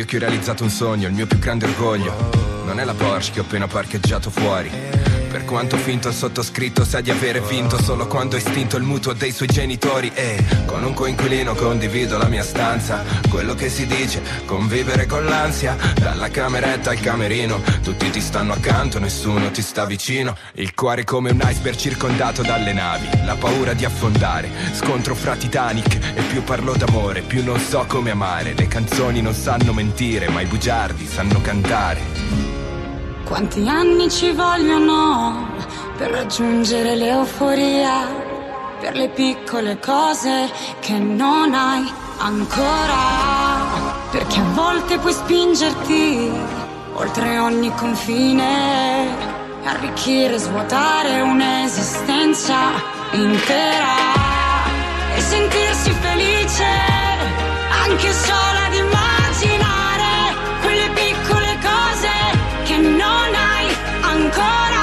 Io che ho realizzato un sogno, il mio più grande orgoglio non è la Porsche che ho appena parcheggiato fuori. Per quanto finto il sottoscritto sa di avere vinto solo quando ho estinto il mutuo dei suoi genitori. E con un coinquilino condivido la mia stanza. Quello che si dice, convivere con l'ansia. Dalla cameretta al camerino, tutti ti stanno accanto, nessuno ti sta vicino. Il cuore come un iceberg circondato dalle navi. La paura di affondare, scontro fra Titanic. E più parlo d'amore, più non so come amare. Le canzoni non sanno mentire, ma i bugiardi sanno cantare. Quanti anni ci vogliono per raggiungere l'euforia, per le piccole cose che non hai ancora, perché a volte puoi spingerti oltre ogni confine, arricchire e svuotare un'esistenza intera e sentirsi felice anche sola di immaginare quelle piccole cose che non hai ancora.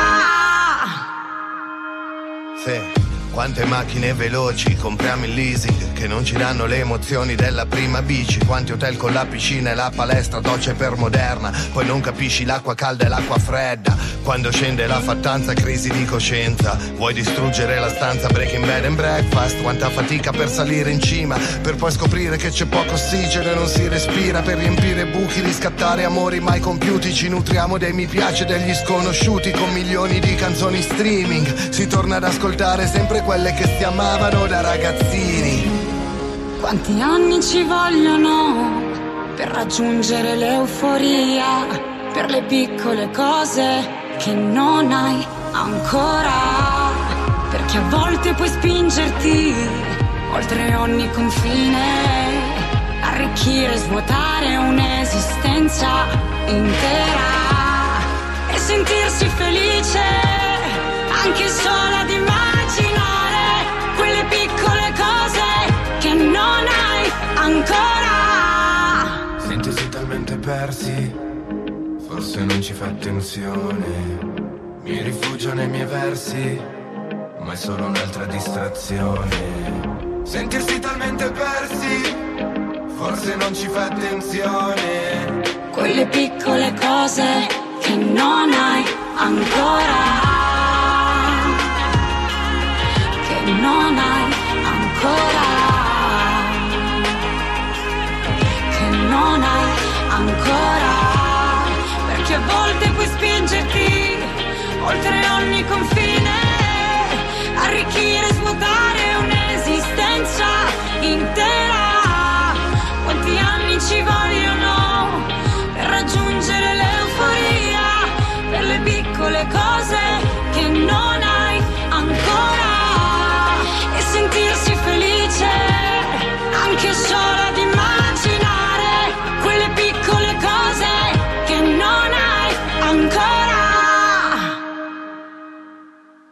Sì. Quante macchine veloci compriamo in leasing che non ci danno le emozioni della prima bici. Quanti hotel con la piscina e la palestra, docce per Moderna. Poi non capisci l'acqua calda e l'acqua fredda. Quando scende la fattanza, crisi di coscienza. Vuoi distruggere la stanza, breaking bed and breakfast. Quanta fatica per salire in cima, per poi scoprire che c'è poco ossigeno e non si respira. Per riempire buchi, riscattare amori mai compiuti. Ci nutriamo dei mi piace degli sconosciuti. Con milioni di canzoni streaming si torna ad ascoltare sempre quelle che si amavano da ragazzini. Quanti anni ci vogliono per raggiungere l'euforia, per le piccole cose che non hai ancora, perché a volte puoi spingerti oltre ogni confine, arricchire e svuotare un'esistenza intera e sentirsi felice anche sola di immaginare quelle piccole cose che non hai ancora. Sentirsi talmente persi, forse non ci fa attenzione. Mi rifugio nei miei versi, ma è solo un'altra distrazione. Sentirsi talmente persi, forse non ci fa attenzione. Quelle piccole cose che non hai ancora, che non hai ancora, che non hai ancora, perché a volte puoi spingerti oltre ogni confine, arricchire e svuotare un'esistenza intera. Quanti anni ci vogliono